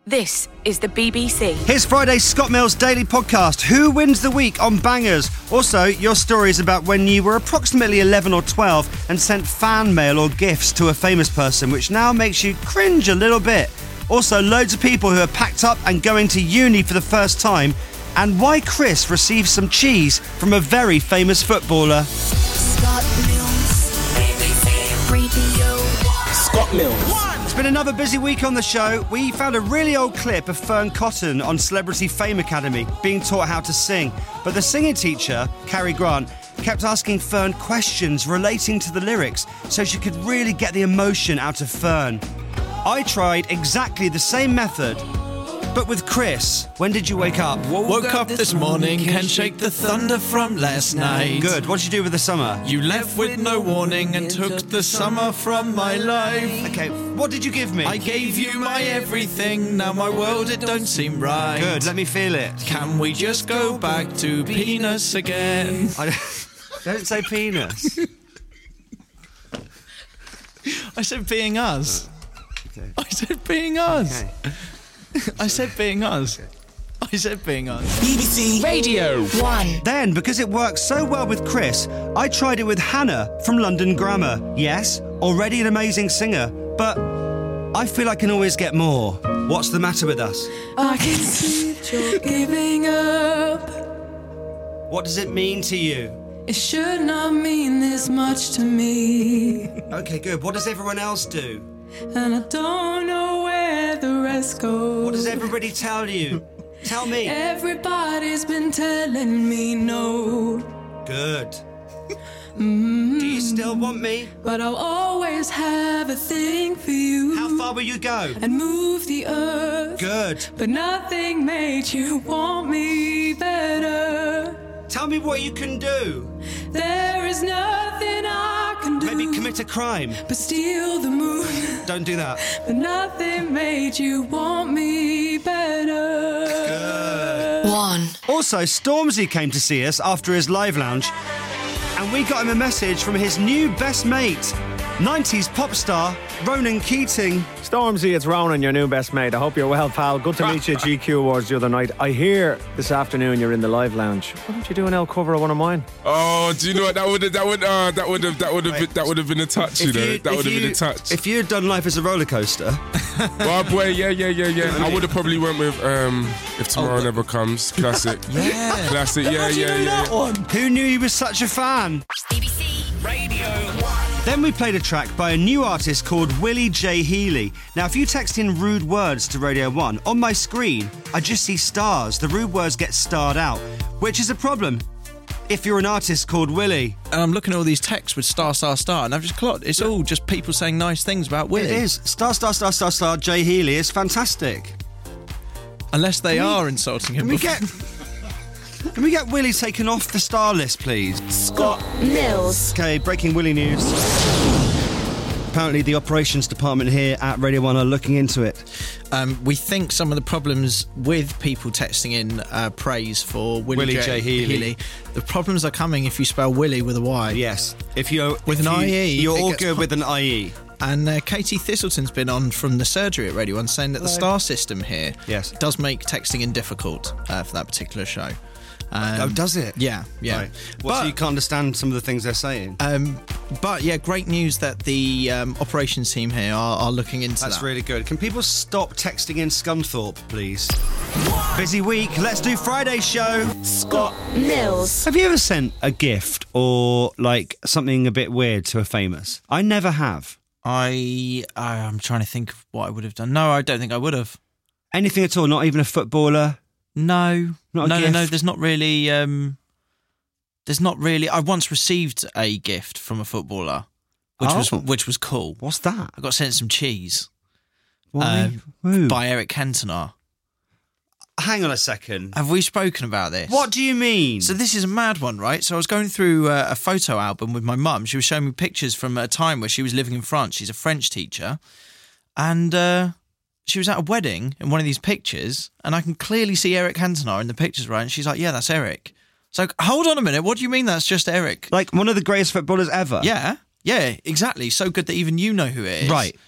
This is the BBC. Here's Friday's Scott Mills Daily Podcast. Who wins the week on Bangers? Also, your stories about when you were approximately 11 or 12 and sent fan mail or gifts to a famous person, which now makes you cringe a little bit. Also, loads of people who are packed up and going to uni for the first time, and why Chris received some cheese from a very famous footballer. Scott Mills, BBC Radio 1. Scott Mills. It's been another busy week on the show. We found a really old clip of Fern Cotton on Celebrity Fame Academy being taught how to sing. But the singing teacher, Cary Grant, kept asking Fern questions relating to the lyrics so she could really get the emotion out of Fern. I tried exactly the same method, but with Chris. When did you wake up? Woke up this morning, can't shake the thunder from last night. Good. What did you do with the summer? You left with no warning and took the summer from my life. Okay, what did you give me? I gave you my everything, now my world it don't seem right. Good, let me feel it. Can we just go back to penis again? Don't say penis. I said being us. Okay. I said being us. Okay. I said being us. I said being us. BBC Radio 1. Then, because it worked so well with Chris, I tried it with Hannah from London Grammar. Yes, already an amazing singer, but I feel I can always get more. What's the matter with us? I can see that you're giving up. What does it mean to you? It should not mean this much to me. Okay, good. What does everyone else do? And I don't know where the rest goes. What does everybody tell you? Tell me. Everybody's been telling me no. Good. Do you still want me? But I'll always have a thing for you. How far will you go? And move the earth. Good. But nothing made you want me better. Tell me what you can do. There is nothing I can do. Maybe commit a crime. But steal the moon. Don't do that. But nothing made you want me better. Good. 1. Also, Stormzy came to see us after his live lounge, and we got him a message from his new best mate, 90s pop star Ronan Keating. Stormzy, it's Ronan, your new best mate. I hope you're well, pal. Good to meet you at GQ Awards the other night. I hear this afternoon you're in the live lounge. Why don't you do an L cover of one of mine? Oh, do you know what? That would have been a touch, you know. That would have been a touch. If you had done Life as a Roller Coaster, Well, boy, yeah. I would have probably went with If Tomorrow Never Comes. Classic. Yeah. Classic. Yeah. who knew you were such a fan? BBC Radio 1. Then we played a track by a new artist called Willie J. Healy. Now, if you text in rude words to Radio 1, on my screen, I just see stars. The rude words get starred out, which is a problem if you're an artist called Willie. And I'm looking at all these texts with star, and I've just clocked. It's all just people saying nice things about Willie. It is. Star, J. Healy is fantastic. Unless they are insulting him. Can we get Willie taken off the star list, please? Scott Mills. Okay, breaking Willie news. Apparently the operations department here at Radio 1 are looking into it. We think some of the problems with people texting in praise for Willie J. Healy. The problems are coming if you spell Willie with a Y. Yes. If you're With an IE, you're it all gets good with an IE. And Katie Thistleton's been on from the surgery at Radio 1 saying that the star system here does make texting in difficult for that particular show. Does it? Yeah. Right. Well, so you can't understand some of the things they're saying. But yeah, great news that the operations team here are looking into that. That's really good. Can people stop texting in Scunthorpe, please? Busy week. Let's do Friday's show. Scott Mills. Have you ever sent a gift or like something a bit weird to a famous? I never have. I'm trying to think of what I would have done. No, I don't think I would have. Anything at all? Not even a footballer? No. Not a gift? No. There's not really. I once received a gift from a footballer, which was cool. What's that? I got sent some cheese. Why? By Eric Cantona. Hang on a second. Have we spoken about this? What do you mean? So this is a mad one, right? So I was going through a photo album with my mum. She was showing me pictures from a time where she was living in France. She's a French teacher. And she was at a wedding in one of these pictures, and I can clearly see Eric Cantona in the pictures, right? And she's like, yeah, that's Eric. So hold on a minute. What do you mean that's just Eric? Like one of the greatest footballers ever? Yeah, exactly. So good that even you know who it is. Right.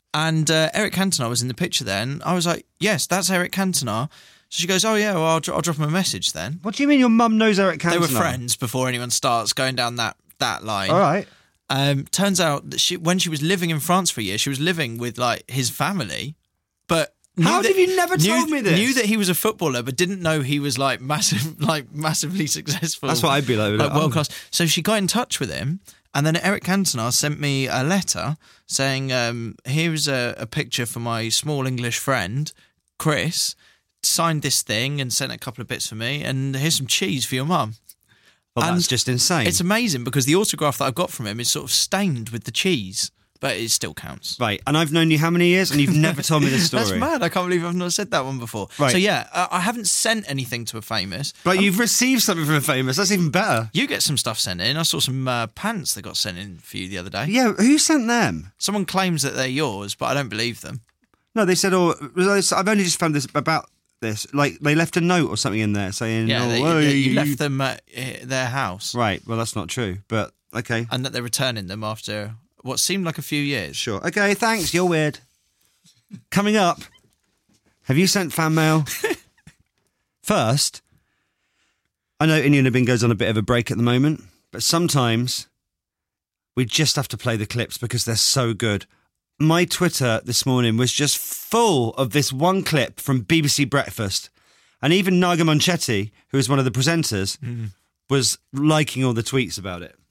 And Eric Cantona was in the picture then. I was like, yes, that's Eric Cantona. So she goes, oh, yeah, well, I'll drop him a message then. What do you mean your mum knows Eric Cantona? They were friends before anyone starts going down that line. All right. Turns out that when she was living in France for a year, she was living with, like, his family. But how have you never told me this? Knew that he was a footballer, but didn't know he was, like, massively successful. That's what I'd be like. World class. So she got in touch with him. And then Eric Cantona sent me a letter saying, here's a picture for my small English friend, Chris, signed this thing and sent a couple of bits for me, and here's some cheese for your mum. Well, that's just insane. It's amazing because the autograph that I've got from him is sort of stained with the cheese, but it still counts. Right, and I've known you how many years, and you've never told me this story? That's mad. I can't believe I've not said that one before. Right. So yeah, I haven't sent anything to a famous. But you've received something from a famous. That's even better. You get some stuff sent in. I saw some pants that got sent in for you the other day. Yeah, who sent them? Someone claims that they're yours, but I don't believe them. No, they said, I've only just found this about this. Like, they left a note or something in there saying, you left them at their house. Right, well, that's not true, but okay. And that they're returning them after what seemed like a few years. Sure. Okay, thanks. You're weird. Coming up, have you sent fan mail? First, I know India Bin goes on a bit of a break at the moment, but sometimes we just have to play the clips because they're so good. My Twitter this morning was just full of this one clip from BBC Breakfast. And even Naga Monchetti, who is one of the presenters, was liking all the tweets about it.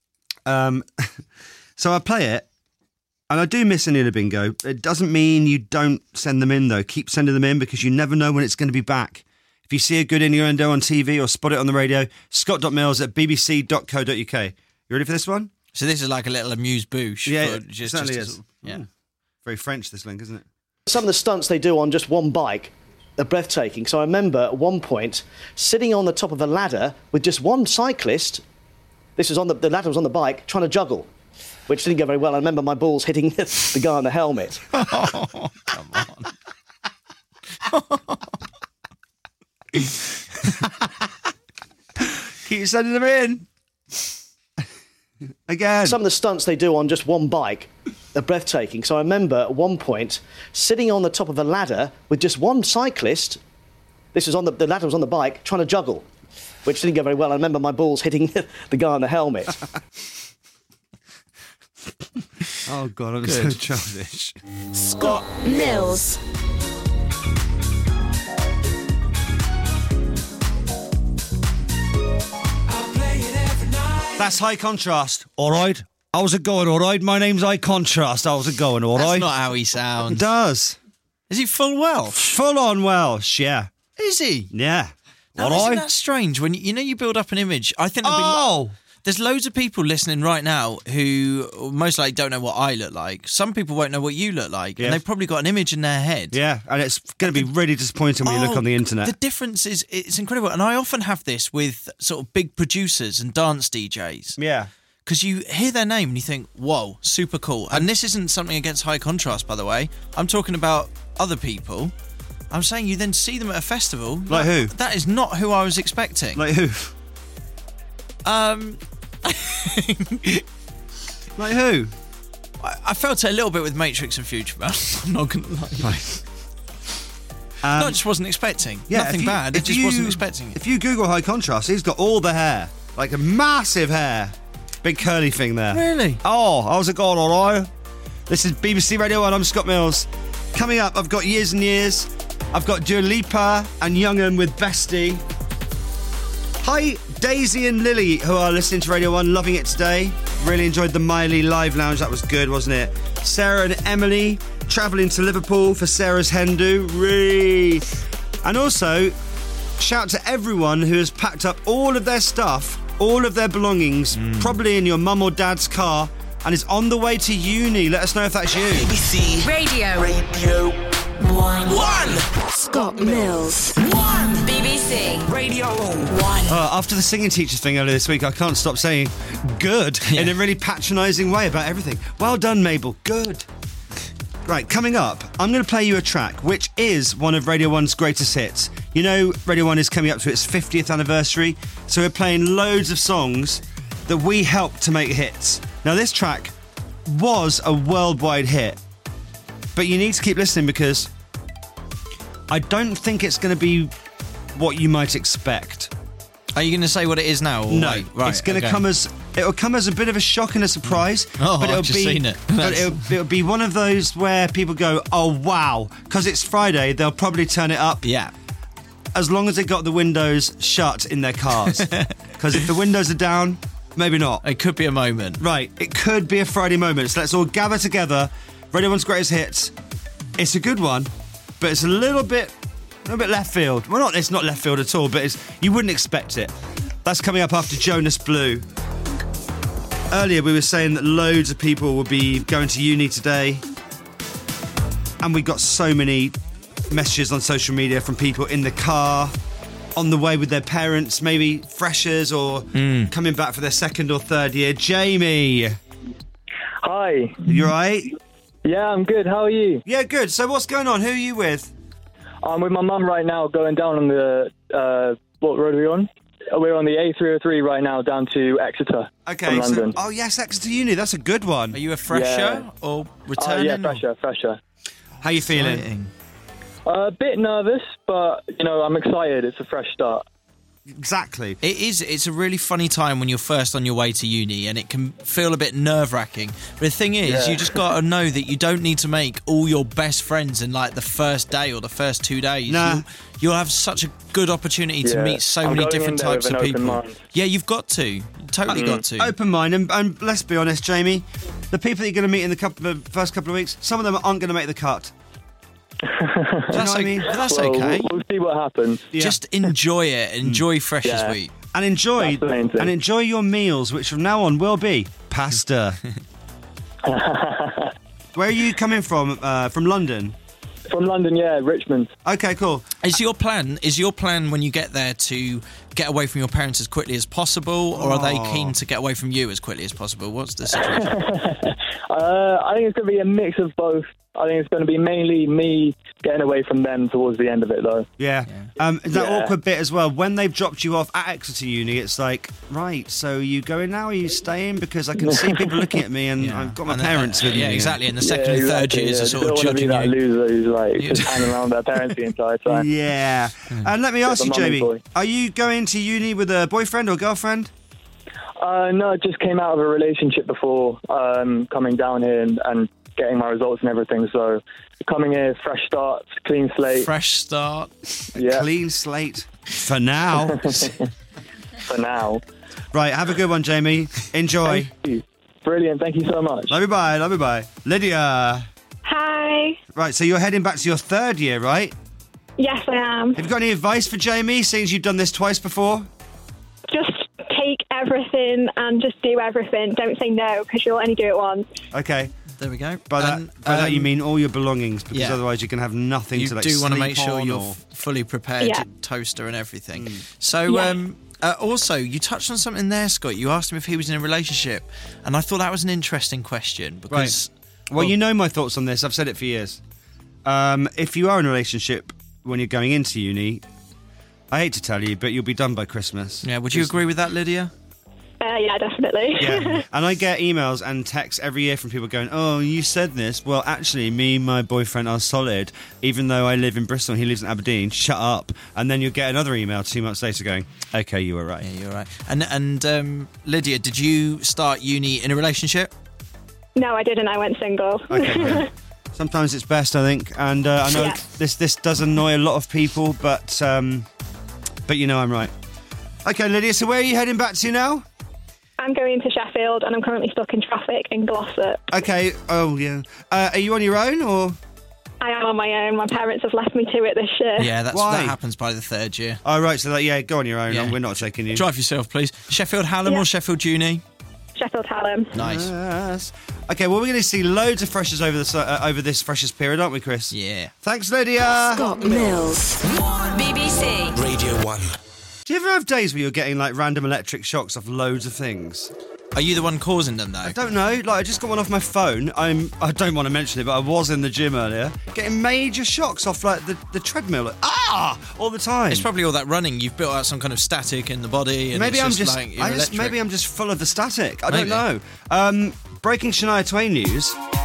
So I play it, and I do miss Anila Bingo. It doesn't mean you don't send them in, though. Keep sending them in because you never know when it's going to be back. If you see a good innuendo on TV or spot it on the radio, scott.mills@bbc.co.uk. You ready for this one? So this is like a little amuse-bouche. Yeah, it certainly is. Yeah. Very French, this link, isn't it? Some of the stunts they do on just one bike are breathtaking. So I remember at one point sitting on the top of a ladder with just one cyclist. This was on the ladder was on the bike trying to juggle, which didn't go very well. I remember my balls hitting the guy on the helmet. Oh, come on. Keep sending them in. Again. Some of the stunts they do on just one bike are breathtaking. So I remember at one point sitting on the top of a ladder with just one cyclist. This was on the ladder was on the bike trying to juggle, which didn't go very well. I remember my balls hitting the guy on the helmet. Oh, God, I'm so childish. Scott Mills. That's High Contrast. All right. How's it going, all right? My name's High Contrast. How's it going, all right? That's not how he sounds. It does. Is he full Welsh? Full on Welsh, yeah. Is he? Yeah. Now, all isn't right. that strange? When you build up an image, I think there's loads of people listening right now who most likely don't know what I look like. Some people won't know what you look like, Yes. and they've probably got an image in their head. Yeah, and it's going to be really disappointing when you look on the internet. The difference is it's incredible, and I often have this with sort of big producers and dance DJs. Yeah. Because you hear their name and you think, whoa, super cool. And this isn't something against High Contrast, by the way. I'm talking about other people. I'm saying you then see them at a festival. Like who? That is not who I was expecting. Like who? Like who? I felt it a little bit with Matrix and Futurebound. I'm not going to lie. Right. No, I just wasn't expecting. Yeah, Nothing bad. I just wasn't expecting it. If you Google High Contrast, he's got all the hair. Like a massive hair. Big curly thing there. Really? Oh, how's it going, all right? This is BBC Radio 1. I'm Scott Mills. Coming up, I've got Years and Years. I've got Dua Lipa and Young'un with Bestie. Hi, Daisy and Lily, who are listening to Radio 1, loving it today. Really enjoyed the Miley Live Lounge. That was good, wasn't it? Sarah and Emily, travelling to Liverpool for Sarah's hen do. And also, shout to everyone who has packed up all of their stuff, all of their belongings, probably in your mum or dad's car, and is on the way to uni. Let us know if that's you. BBC Radio. Radio 1. Scott Mills. BBC Radio 1. After the singing teacher thing earlier this week, I can't stop saying good in a really patronising way about everything. Well done, Mabel. Good. Right, coming up, I'm going to play you a track which is one of Radio 1's greatest hits. You know, Radio 1 is coming up to its 50th anniversary, so we're playing loads of songs that we helped to make hits. Now, this track was a worldwide hit. But you need to keep listening because I don't think it's going to be what you might expect. Are you going to say what it is now? Or No, wait? Right, it's going to okay. it'll come as a bit of a shock and a surprise. Oh, but I've just seen it. But it'll be one of those where people go, oh wow, because it's Friday, they'll probably turn it up. Yeah. As long as they got the windows shut in their cars. Because if the windows are down, maybe not. It could be a moment. Right, it could be a Friday moment. So let's all gather together. Radio 1's Greatest Hits. It's a good one, but it's a little bit left field. Well, it's not left field at all, but you wouldn't expect it. That's coming up after Jonas Blue. Earlier, we were saying that loads of people will be going to uni today. And we got so many messages on social media from people in the car, on the way with their parents, maybe freshers or coming back for their second or third year. Jamie. Hi. You all right? Yeah, I'm good. How are you? Yeah, good. So what's going on? Who are you with? I'm with my mum right now, going down on the, what road are we on? We're on the A303 right now, down to Exeter. Okay. From London. Oh, yes, Exeter Uni. That's a good one. Are you a fresher or returning? Yeah, fresher. How you feeling? A bit nervous, but, I'm excited. It's a fresh start. Exactly. It is. It's a really funny time when you're first on your way to uni, and it can feel a bit nerve-wracking. But the thing is, you just got to know that you don't need to make all your best friends in like the first day or the first 2 days. Nah. You'll have such a good opportunity to meet so many different types of people. Yeah, you've got to. You totally got to. Open mind, and let's be honest, Jamie, the people that you're going to meet in the first couple of weeks, some of them aren't going to make the cut. That's okay. We'll see what happens. Yeah. Just enjoy it. Enjoy Freshers Week. And enjoy your meals, which from now on will be pasta. Where are you coming from? From London? From London, yeah, Richmond. Okay, cool. Is your plan when you get there to get away from your parents as quickly as possible, or are they keen to get away from you as quickly as possible? What's the situation? I think it's going to be a mix of both. I think it's going to be mainly me getting away from them towards the end of it, though. Yeah. That awkward bit as well. When they've dropped you off at Exeter Uni, it's like, right, so are you going now? Are you staying? Because I can see people looking at me and I've got my parents with me. Yeah, exactly. And the second and third years are sort of judging you. you. Loser who's just hanging around with their parents the entire time. Yeah. And let me ask you, Jamie, are you going to uni with a boyfriend or girlfriend? No, I just came out of a relationship before coming down here and getting my results and everything. So coming here, fresh start, clean slate. Fresh start. Yeah. Clean slate. For now. For now. Right, have a good one, Jamie. Enjoy. Thank you. Brilliant. Thank you so much. Love you, bye. Love you, bye. Lydia. Hi. Right, so you're heading back to your third year, right? Yes, I am. Have you got any advice for Jamie, seeing as you've done this twice before? Just take everything and just do everything. Don't say no, because you'll only do it once. Okay. There we go. By that you mean all your belongings, because otherwise you can have nothing you to do want to make sure on you're fully prepared, toaster and everything. So, also, you touched on something there, Scott. You asked him if he was in a relationship, and I thought that was an interesting question because. Right. Well, you know my thoughts on this. I've said it for years. If you are in a relationship when you're going into uni, I hate to tell you, but you'll be done by Christmas. Yeah. Would you agree with that, Lydia? Yeah, definitely. Yeah, and I get emails and texts every year from people going, oh, you said this. Well, actually, me and my boyfriend are solid, even though I live in Bristol and he lives in Aberdeen. Shut up. And then you'll get another email 2 months later going, okay, you were right. Yeah, you were right. And Lydia, did you start uni in a relationship? No, I didn't. I went single. Okay. Sometimes it's best, I think. And I know this does annoy a lot of people, but you know I'm right. Okay, Lydia, so where are you heading back to now? I'm going to Sheffield and I'm currently stuck in traffic in Glossop. Okay, oh yeah. Are you on your own or? I am on my own. My parents have left me to it this year. Yeah, that happens by the third year. Oh, right, so go on your own. Yeah. We're not taking you. Drive yourself, please. Sheffield Hallam or Sheffield Uni? Sheffield Hallam. Nice. Yes. Okay, well, we're going to see loads of freshers over this freshers period, aren't we, Chris? Yeah. Thanks, Lydia. Scott Mills. BBC. Radio 1. Do you ever have days where you're getting like random electric shocks off loads of things? Are you the one causing them though? I don't know. Like I just got one off my phone. I don't want to mention it, but I was in the gym earlier, getting major shocks off like the treadmill. Like, all the time. It's probably all that running. You've built out some kind of static in the body. And maybe I'm just maybe I'm just full of the static. I don't know. Breaking Shania Twain news.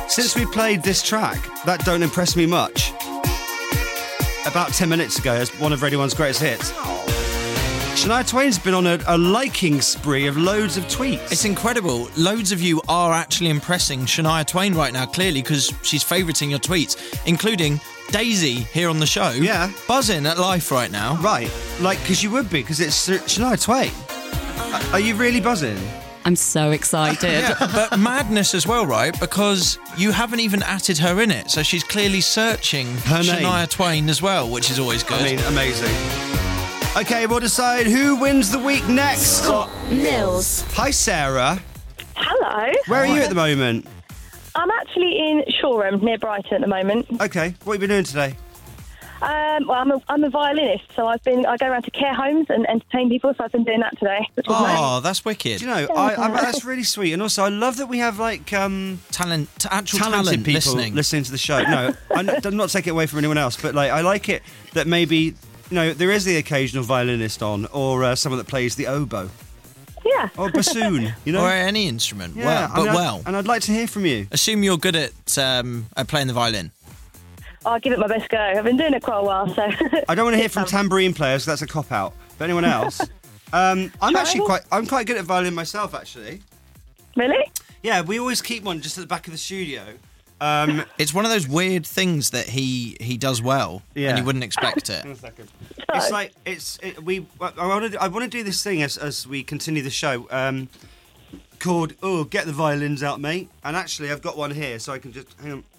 Since we played this track, that don't impress me much. About 10 minutes ago, as one of Radio 1's greatest hits. Shania Twain's been on a liking spree of loads of tweets. It's incredible. Loads of you are actually impressing Shania Twain right now, clearly, because she's favouriting your tweets, including Daisy here on the show. Yeah. Buzzing at life right now. Right. Like, because you would be, because it's Shania Twain. Are you really buzzing? I'm so excited. Yeah, but madness as well, right? Because you haven't even atted her in it, so she's clearly searching her name. Shania Twain as well, which is always good. I mean, amazing. Okay, we'll decide who wins the week next. Scott Mills. Hi, Sarah. Hello. Where are you at the moment? I'm actually in Shoreham, near Brighton at the moment. Okay, what have you been doing today? Well, I'm a violinist, so I go around to care homes and entertain people, so I've been doing that today. Which is nice. That's wicked. Do you know, that's really sweet. And also, I love that we have, like, talented people listening to the show. No, I'm not taking it away from anyone else, but, like, I like it that maybe, you know, there is the occasional violinist on, or someone that plays the oboe. Yeah. Or bassoon, you know? Or any instrument. Yeah, and I'd like to hear from you. Assume you're good at playing the violin. I'll give it my best go. I've been doing it quite a while, so... I don't want to hear from tambourine players, that's a cop-out. But anyone else? I'm quite good at violin myself, actually. Really? Yeah, we always keep one just at the back of the studio. It's one of those weird things that he does well, and you wouldn't expect it. In a second. It's like I want to do this thing as we continue the show called "Get the Violins Out, Mate." And actually, I've got one here, so I can just hang on.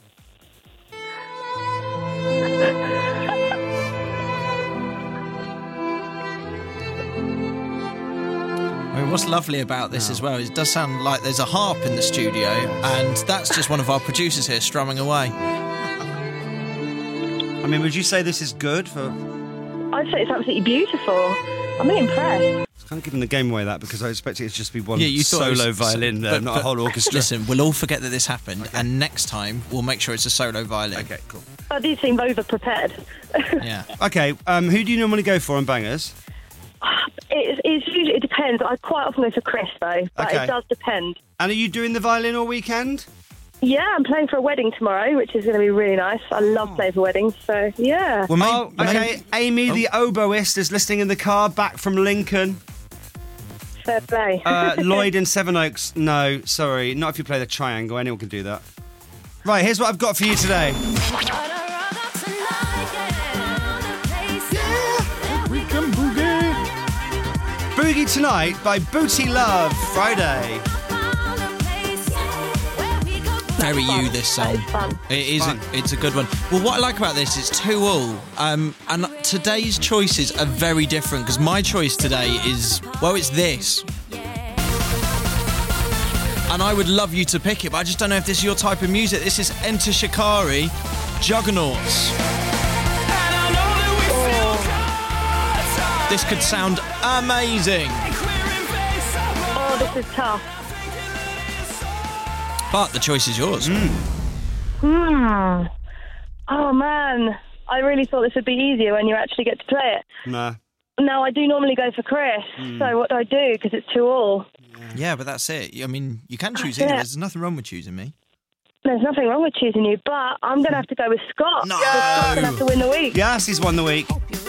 I mean, what's lovely about this as well is it does sound like there's a harp in the studio, and that's just one of our producers here strumming away. I mean, would you say this is good for... I'd say it's absolutely beautiful. I'm really impressed. I can't give the game away that because I expect it to just be one you solo violin there, not a whole orchestra. Listen, we'll all forget that this happened, and next time we'll make sure it's a solo violin. Okay, cool. I do seem over-prepared. Yeah. Okay, who do you normally go for on bangers? It depends. I quite often go for Chris, though, but Okay. it does depend. And are you doing the violin all weekend? Yeah, I'm playing for a wedding tomorrow, which is going to be really nice. I love playing for weddings, so yeah. Well, okay. Amy, the oboist, is listening in the car back from Lincoln. Fair play. Lloyd in Sevenoaks, no, sorry, not if you play the triangle. Anyone can do that. Right, here's what I've got for you today. Boogie Tonight by Booty Love, Friday. Very you, this song. It is. It's a good one. Well, what I like about this is 2-2. And today's choices are very different because my choice today is, well, it's this. And I would love you to pick it, but I just don't know if this is your type of music. This is Enter Shikari, Juggernauts. This could sound amazing. Oh, this is tough. But the choice is yours. Oh, man. I really thought this would be easier when you actually get to play it. Nah. No, I do normally go for Chris. So what do I do? Because it's 2-2. Yeah, but that's it. I mean, you can choose either. There's nothing wrong with choosing me. There's nothing wrong with choosing you, but I'm going to have to go with Scott. No! Scott's going to have to win the week. Yes, he's won the week.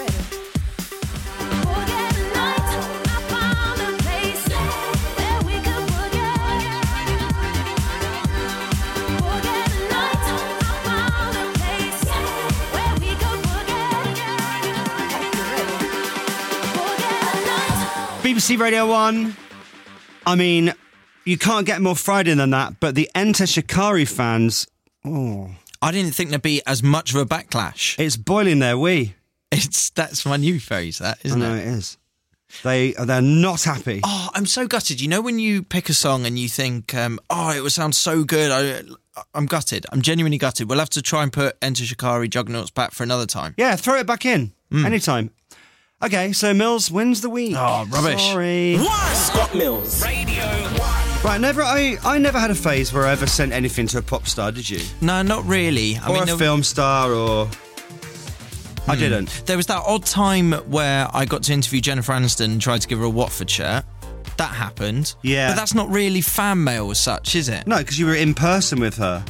BBC Radio 1. I mean, you can't get more Friday than that, but the Enter Shikari fans... Oh. I didn't think there'd be as much of a backlash. It's boiling their wee. That's my new phrase, that, isn't it? I know, it is. They're not happy. Oh, I'm so gutted. You know when you pick a song and you think, it would sound so good, I'm gutted. I'm genuinely gutted. We'll have to try and put Enter Shikari Juggernauts back for another time. Yeah, throw it back in. Anytime. Okay, so Mills wins the week. Oh, rubbish. Sorry. Scott Mills. Radio 1. Right, I never had a phase where I ever sent anything to a pop star, did you? No, not really. Or a film star, or... I didn't. There was that odd time where I got to interview Jennifer Aniston and tried to give her a Watford shirt. That happened. Yeah. But that's not really fan mail as such, is it? No, because you were in person with her.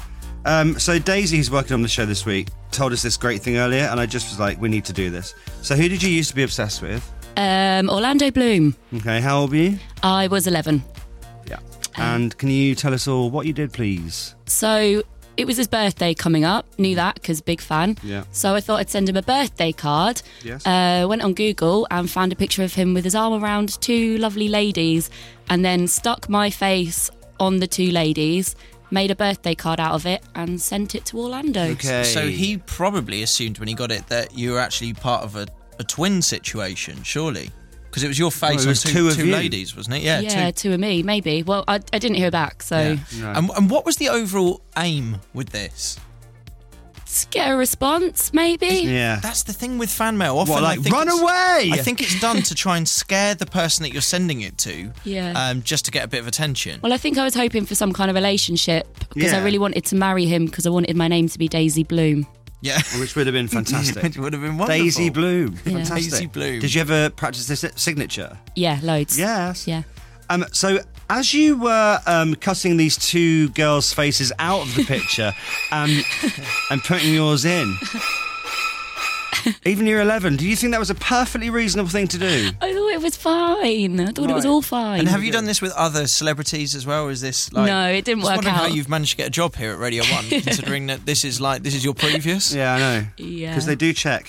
So Daisy, who's working on the show this week, told us this great thing earlier, and I just was like, we need to do this. So who did you used to be obsessed with? Orlando Bloom. Okay, how old were you? I was 11. Yeah. And can you tell us all what you did, please? So it was his birthday coming up. Knew that because big fan. Yeah. So I thought I'd send him a birthday card. Yes. Went on Google and found a picture of him with his arm around two lovely ladies, and then stuck my face on the two ladies, made a birthday card out of it, and sent it to Orlando. Okay. So he probably assumed when he got it that you were actually part of a twin situation, surely. Because it was your face it was on two of two you. ladies, wasn't it? Yeah, Yeah, two of me, maybe. Well, I didn't hear back, so... Yeah. And what was the overall aim with this? Just get a response, maybe? Yeah. That's the thing with fan mail. Often What, like, I think run it's- away? I think it's done to try and scare the person that you're sending it to, Yeah. just to get a bit of attention. Well, I think I was hoping for some kind of relationship because I Yeah. really wanted to marry him because I wanted my name to be Daisy Bloom. Yeah. Which would have been fantastic. It would have been wonderful. Daisy Bloom. Yeah. Fantastic. Daisy Bloom. Did you ever practice this signature? Yeah, loads. Yes. Yeah. So as you were cutting these two girls' faces out of the picture and putting yours in, even you're 11, do you think that was a perfectly reasonable thing to do? I thought it was fine. I thought it was all fine. And have you done this with other celebrities as well? Or is this like... No, it didn't just work wondering out. how you've managed to get a job here at Radio 1, considering that this is your previous. Yeah, I know. Yeah. Because they do check.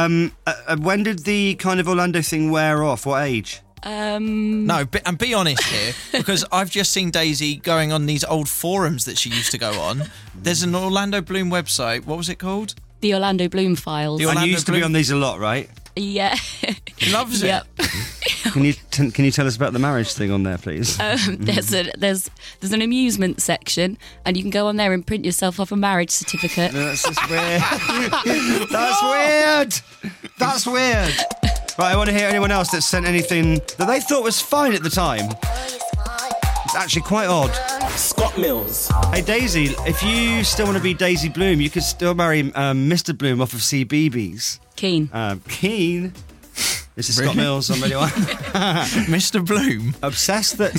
When did the kind of Orlando thing wear off? What age? No, and be honest here, because I've just seen Daisy going on these old forums that she used to go on. There's an Orlando Bloom website. What was it called? The Orlando Bloom Files. And you used to be on these a lot, right? Yeah. He loves it. Yep. Can you tell us about the marriage thing on there, please? There's an amusement section, and you can go on there and print yourself off a marriage certificate. That's just weird. That's weird. That's weird. Right, I want to hear anyone else that sent anything that they thought was fine at the time. It's actually quite odd. Scott Mills. Hey, Daisy, if you still want to be Daisy Bloom, you could still marry Mr. Bloom off of CBeebies. Keen. Keen? This is Scott Really? Mills on Radio 1. Mr. Bloom. Obsessed that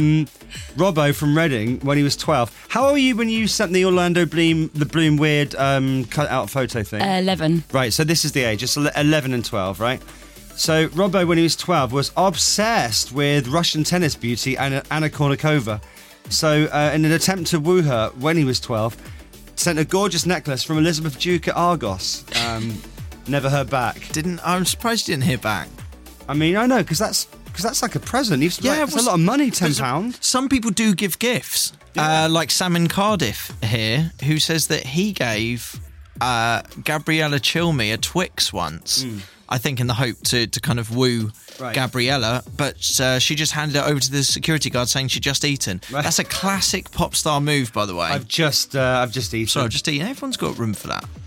Robbo from Reading, when he was 12. How old were you when you sent the Orlando Bloom, weird cut out photo thing? 11. Right, so this is the age. It's 11 and 12, right? So Robbo, when he was 12, was obsessed with Russian tennis beauty Anna Kournikova. So in an attempt to woo her when he was 12, sent a gorgeous necklace from Elizabeth Duke at Argos. Never heard back. I'm surprised you didn't hear back. I mean, I know, because that's like a present. It's a lot of money, £10. Some people do give gifts. Like Sam in Cardiff here, who says that he gave Gabriella Chilmy a Twix once. I think in the hope to kind of woo Gabriella, but she just handed it over to the security guard saying she'd just eaten. Right. That's a classic pop star move, by the way. I've just eaten. Sorry, I've just eaten. Everyone's got room for that.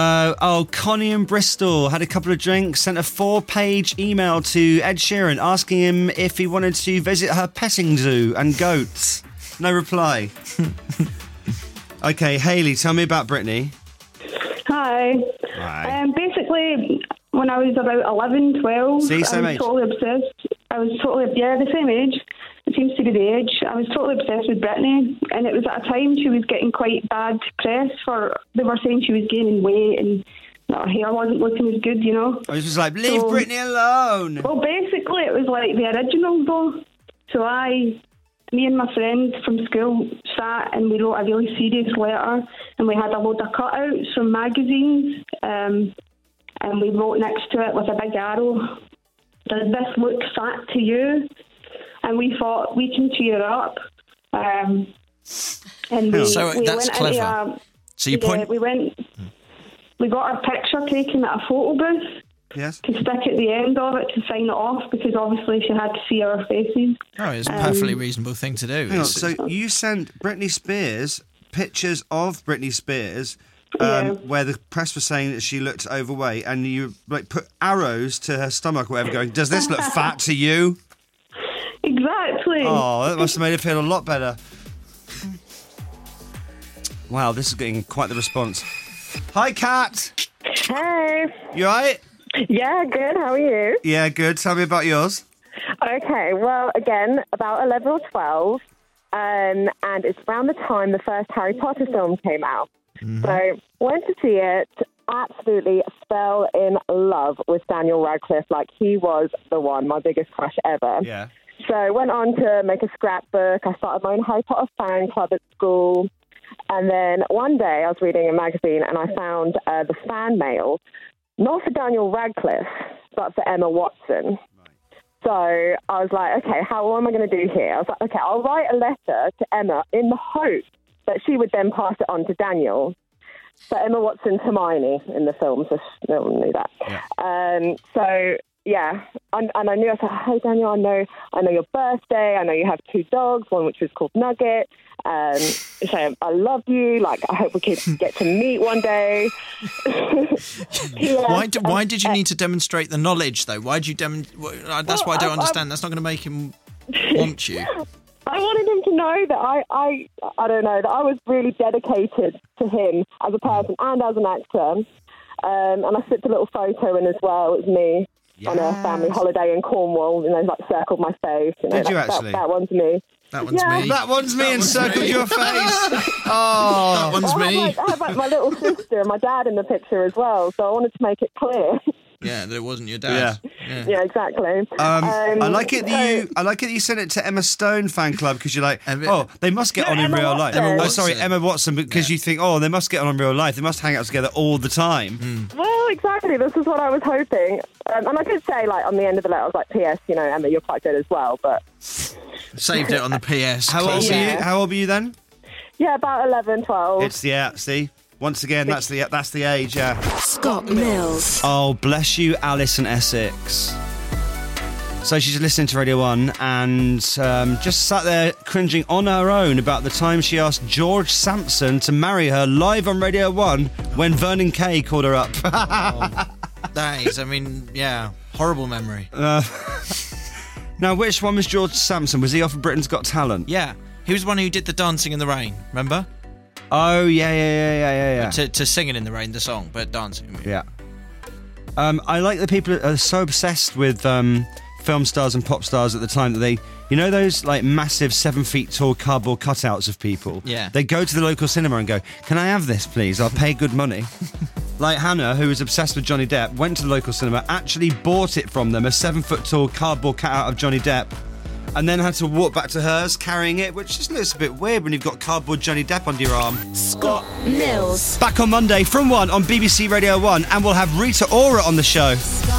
Connie in Bristol had a couple of drinks, sent a 4-page email to Ed Sheeran asking him if he wanted to visit her petting zoo and goats. No reply. Okay, Hayley, tell me about Britney. Hi. Hi. Basically, when I was about 11, 12, See, same I was age. totally obsessed. The same age. It seems to be the age. I was totally obsessed with Britney, and it was at a time she was getting quite bad press they were saying she was gaining weight and that her hair wasn't looking as good, you know. I was just like, leave Britney alone. Well, basically, it was like the original, though. So me and my friend from school sat and we wrote a really serious letter, and we had a load of cutouts from magazines, and we wrote next to it with a big arrow, "Does this look fat to you?" And we thought we can cheer her up. And we that's went clever. we got our picture taken at a photo booth. Yes. To stick at the end of it to sign it off, because obviously she had to see our faces. Oh, it's a perfectly reasonable thing to do. Hang on, so you sent Britney Spears pictures of Britney Spears where the press was saying that she looked overweight, and you put arrows to her stomach or whatever going, does this look fat to you? Exactly. Oh, that must have made her feel a lot better. Wow, this is getting quite the response. Hi, Kat. Hey. You alright? Yeah, good. How are you? Yeah, good. Tell me about yours. Okay, well, again, about 11 or 12, and it's around the time the first Harry Potter film came out. So went to see it. Absolutely fell in love with Daniel Radcliffe. Like, he was the one, my biggest crush ever. Yeah. So went on to make a scrapbook. I started my own Harry Potter fan club at school. And then one day I was reading a magazine and I found the fan mail, not for Daniel Radcliffe, but for Emma Watson. So I was like, okay, what am I going to do here? I was like, okay, I'll write a letter to Emma in the hope that she would then pass it on to Daniel. So Emma Watson's Hermione in the film, so no one knew that. Yeah. So yeah, and I knew, I said, hey Daniel, I know your birthday, I know you have 2 dogs, one which was called Nugget. So I love you. Like, I hope we could get to meet one day. Why did you need to demonstrate the knowledge though? Why did you That's what I don't understand. That's not going to make him want you. I wanted him to know that I don't know, that I was really dedicated to him as a person and as an actor. And I slipped a little photo in as well. It was me on a family holiday in Cornwall, like circled my face. Did you actually? That one's me. That one's me. That one's me and circled your face. Oh, that one's me. I had my little sister and my dad in the picture as well, so I wanted to make it clear. Yeah, that it wasn't your dad. Yeah, exactly. I like it that you sent it to Emma Stone fan club because you're like, they must get on in Emma real life. Watson. Emma Watson, because you think, they must get on in real life. They must hang out together all the time. Well, exactly. This is what I was hoping. And I did say, like, on the end of the letter, I was like, P.S., Emma, you're quite good as well, but... Saved it on the P.S. How old were you then? Yeah, about 11, 12. See? Once again, that's the age, yeah. Scott Mills. Oh, bless you, Alice in Essex. So she's listening to Radio 1 and just sat there cringing on her own about the time she asked George Sampson to marry her live on Radio 1 when Vernon Kay called her up. That is, horrible memory. Now, which one was George Sampson? Was he off of Britain's Got Talent? Yeah, he was the one who did the Dancing in the Rain, remember? Oh, yeah. To Singing in the Rain, the song, but dancing. Yeah. I like that people are so obsessed with film stars and pop stars at the time that they, those like massive 7 feet tall cardboard cutouts of people. Yeah. They go to the local cinema and go, can I have this, please? I'll pay good money. Like Hannah, who was obsessed with Johnny Depp, went to the local cinema, actually bought it from them, a 7 foot tall cardboard cutout of Johnny Depp, and then had to walk back to hers carrying it, which just looks a bit weird when you've got cardboard Johnny Depp under your arm. Scott Mills. Back on Monday from 1 on BBC Radio 1, and we'll have Rita Ora on the show.